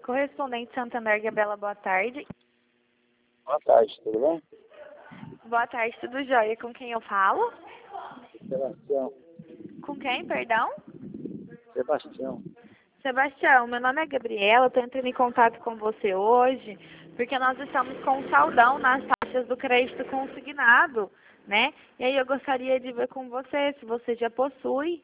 Correspondente Santander, Gabriela, boa tarde. Boa tarde, tudo bem? Boa tarde, tudo jóia? Com quem eu falo? Sebastião. Com quem, perdão? Sebastião. Sebastião, meu nome é Gabriela, estou entrando em contato com você hoje, porque nós estamos com um saldão nas taxas do crédito consignado, né? E aí eu gostaria de ver com você, se você já possui.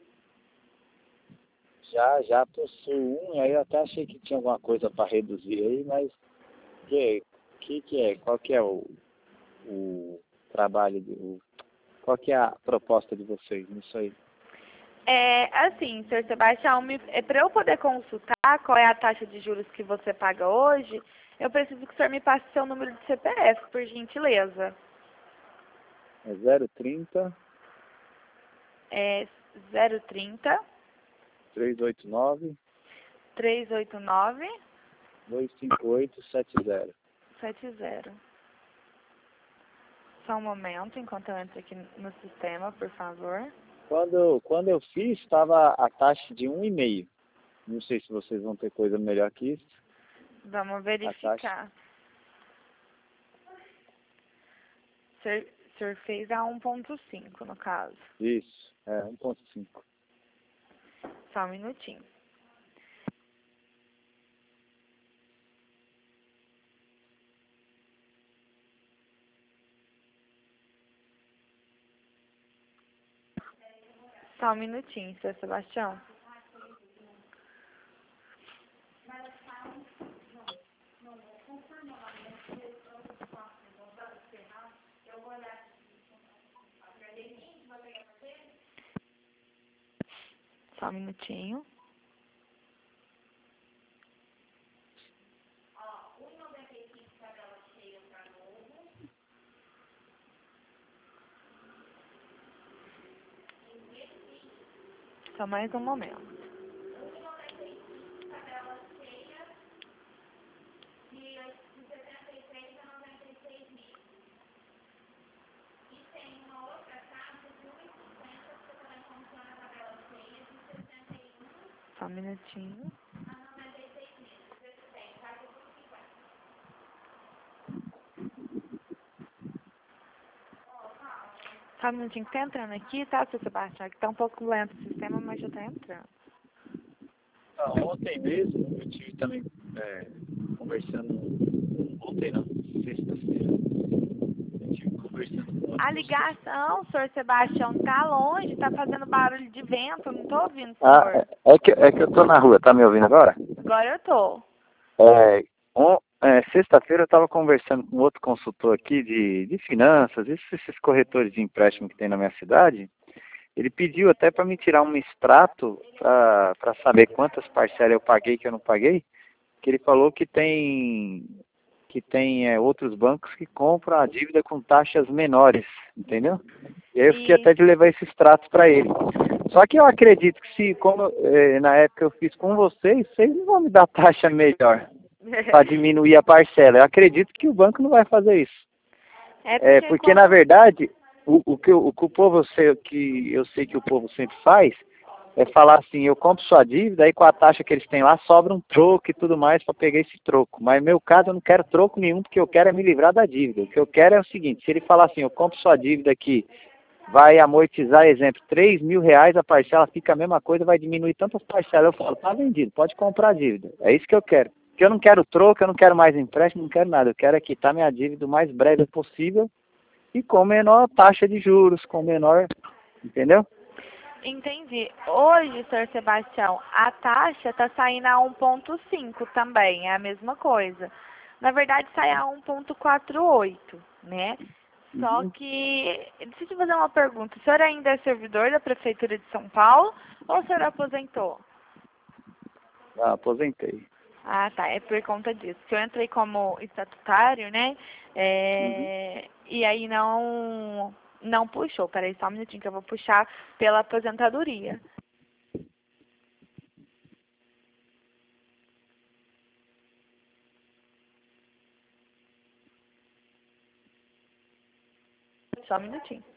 Já possuo um, aí eu até achei que tinha alguma coisa para reduzir aí, mas que é? Qual que é o trabalho, qual que é a proposta de vocês nisso aí? Assim, Sr. Sebastião, para eu poder consultar qual é a taxa de juros que você paga hoje, eu preciso que o senhor me passe seu número de CPF, por gentileza. É 030 É 030 389 389 258 70. 70. Só um momento, enquanto eu entro aqui no sistema, por favor. Quando eu fiz, estava a taxa de 1,5. Não sei se vocês vão ter coisa melhor que isso. Vamos verificar. O senhor fez a 1.5, no caso. Isso, 1,5. Só um minutinho. Só um minutinho, Sr. Sebastião. Só um minutinho. Só mais um momento. Só um minutinho. Só um minutinho que tá entrando aqui, tá, Sr. Sebastião? Que tá um pouco lento o sistema, mas já tá entrando. Ontem mesmo eu tive também conversando, ontem não, sexta-feira, eu tive conversando com A outro consultor. ligação, Sr. Sebastião, tá longe, tá fazendo barulho de vento, eu não tô ouvindo, senhor. É que eu tô na rua, tá me ouvindo agora? Agora eu tô. Sexta-feira eu estava conversando com outro consultor aqui de finanças, esses corretores de empréstimo que tem na minha cidade. Ele pediu até para me tirar um extrato para saber quantas parcelas eu paguei que eu não paguei, que ele falou que tem outros bancos que compram a dívida com taxas menores, entendeu? E aí eu fiquei até de levar esse extrato para ele. Só que eu acredito que como na época eu fiz com vocês não vão me dar taxa melhor para diminuir a parcela. Eu acredito que o banco não vai fazer isso. Porque na verdade, o que o povo, que eu sei que o povo sempre faz, é falar assim, eu compro sua dívida, aí com a taxa que eles têm lá, sobra um troco e tudo mais para pegar esse troco. Mas no meu caso, eu não quero troco nenhum, porque eu quero é me livrar da dívida. O que eu quero é o seguinte, se ele falar assim, eu compro sua dívida aqui, vai amortizar, exemplo, R$ 3.000, a parcela fica a mesma coisa, vai diminuir tantas parcelas. Eu falo, tá vendido, pode comprar a dívida. É isso que eu quero. Porque eu não quero troco, eu não quero mais empréstimo, não quero nada. Eu quero é quitar minha dívida o mais breve possível e com menor taxa de juros, com menor, entendeu? Entendi. Hoje, Sr. Sebastião, a taxa está saindo a 1.5 também, é a mesma coisa. Na verdade, sai a 1.48, né? Só que, deixa eu te fazer uma pergunta. O senhor ainda é servidor da Prefeitura de São Paulo ou o senhor aposentou? Aposentei. Ah, tá. É por conta disso. Que eu entrei como estatutário, né? E aí não puxou. Peraí só um minutinho que eu vou puxar pela aposentadoria. Só um minutinho.